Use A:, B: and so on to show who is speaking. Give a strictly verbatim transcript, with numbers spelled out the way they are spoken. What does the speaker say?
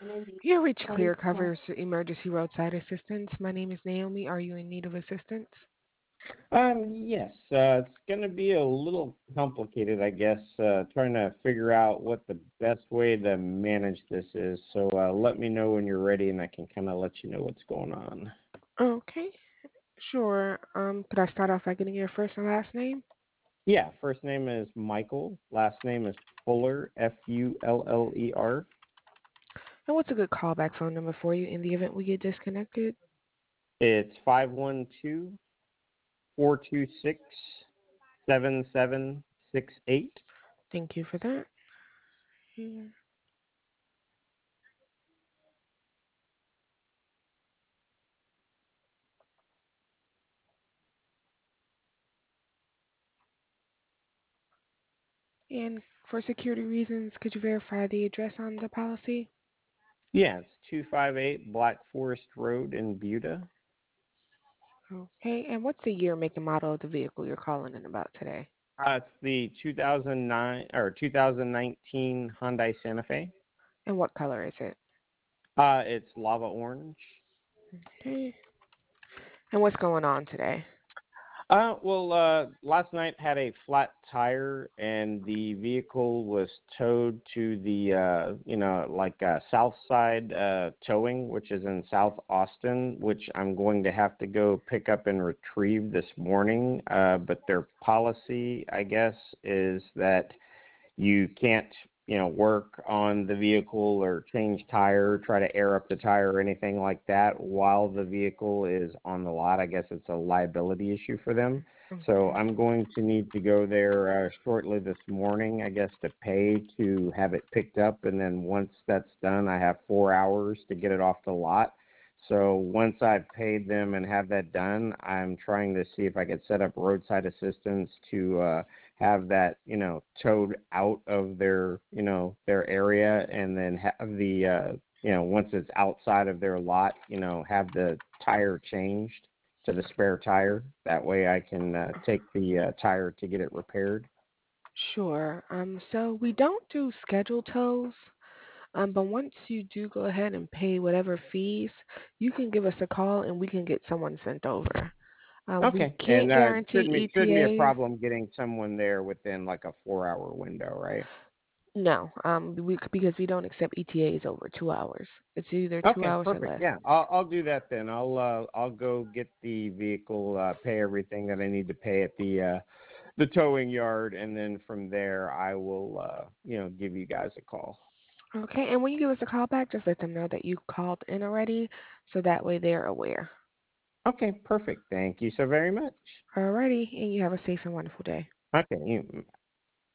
A: You reach Clear Cover's Emergency Roadside Assistance. My name is Naomi. Are you in need of assistance?
B: Um, yes, uh, it's going to be a little complicated, I guess, uh, trying to figure out what the best way to manage this is. So uh, let me know when you're ready, and I can kind of let you know what's going on.
A: Okay, sure. Um, could I start off by getting your first and last name?
B: Yeah, first name is Michael, last name is Fuller, F U L L E R.
A: And what's a good callback phone number for you in the event we get disconnected?
B: It's five one two, four two six, seven seven six eight.
A: Thank you for that. Here. And for security reasons, could you verify the address on the policy?
B: Yeah, it's two five eight Black Forest Road in Buda.
A: Okay, and what's the year, make, and model of the vehicle you're calling in about today?
B: Uh, it's the two thousand nine or two thousand nineteen Hyundai Santa Fe.
A: And what color is it?
B: Uh, it's lava orange.
A: Okay, and what's going on today?
B: Uh, well, uh, last night had a flat tire, and the vehicle was towed to the, uh, you know, like uh, South Side uh, Towing, which is in South Austin, which I'm going to have to go pick up and retrieve this morning. Uh, but their policy, I guess, is that you can't, you know, work on the vehicle or change tire, try to air up the tire or anything like that while the vehicle is on the lot. I guess it's a liability issue for them. So
A: Okay.
B: I'm going to need to go there uh, shortly this morning, I guess, to pay to have it picked up. And then once that's done, I have four hours to get it off the lot. So once I've paid them and have that done, I'm trying to see if I could set up roadside assistance to uh, have that, you know, towed out of their, you know, their area, and then have the, uh, you know, once it's outside of their lot, you know, have the tire changed to the spare tire. That way I can uh, take the uh, tire to get it repaired.
A: Sure. Um, so we don't do scheduled tows, um, but once you do go ahead and pay whatever fees, you can give us a call and we can get someone sent over. Um, we
B: Okay. And
A: can't
B: uh, shouldn't be
A: guarantee
B: shouldn't be a
A: E T As.
B: problem getting someone there within like a four hour window, right?
A: No, um, we, because we don't accept E T As over two hours. It's either two
B: Okay,
A: hours or
B: perfect.
A: less.
B: Yeah, I'll I'll do that then. I'll uh I'll go get the vehicle, uh pay everything that I need to pay at the uh the towing yard, and then from there I will uh you know give you guys a call.
A: Okay, and when you give us a call back, just let them know that you called in already, so that way they're aware.
B: Okay, perfect. Thank you so very much.
A: Alrighty, and you have a safe and wonderful day.
B: Okay, you